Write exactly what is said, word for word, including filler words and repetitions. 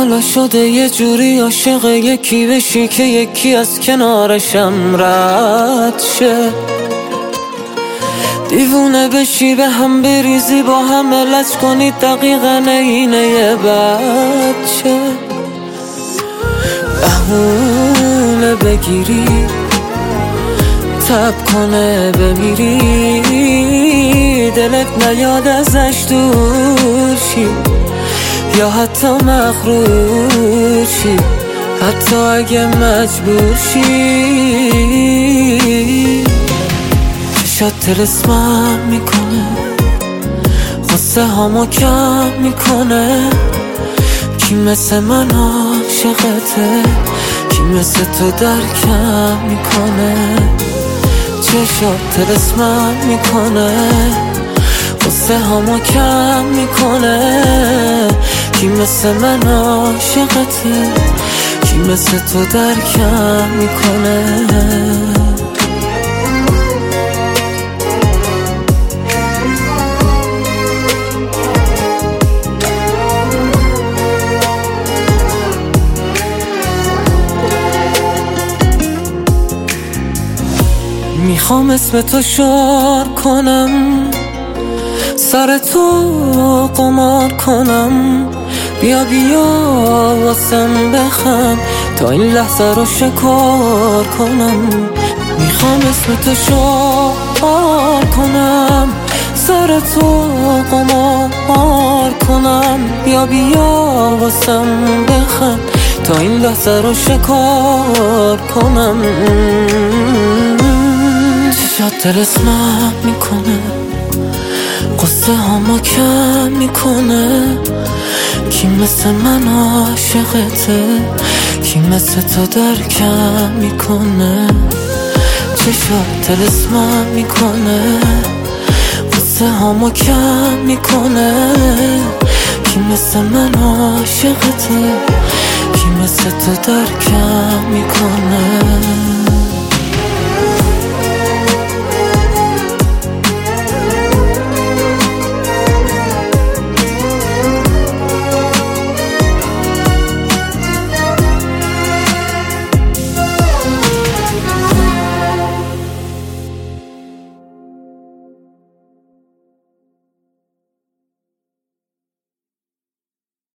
حالا شده یه جوری عاشق یکی بشی که یکی از کنارشم رد شه، دیوونه بشی به هم بریزی با هم علج کنید دقیقا اینه یه بچه، بهونه بگیری تب کنه بمیری، دلت نیاد ازش دور شی یا حتی مغرور شی، حتی اگه مجبور شی. چشات تلسمم میکنه، غصه هامو کم میکنه، کی مثل من عاشقته، کی مثل تو درکم میکنه. چشات تلسمم میکنه، غصه هامو کم میکنه، کی مثل من عاشقته، کی مثل تو درکم میکنه. میخوام اسم تو شار کنم، سر تو قمار کنم، بیا بیا واسم بخند تا این لحظه رو شکار کنم. میخوام اسم تو شار کنم، سر تو قمار کنم، بیا بیا واسم بخند تا این لحظه رو شکار کنم. چشات تلسمم میکنه، غصه هامو کم میکنه، کی مثل من عاشقته، کی مثل تو درکم میکنه. چشات تلسمم میکنه، غصه هامو کم میکنه، کی مثل من عاشقته، کی مثل تو درکم میکنه.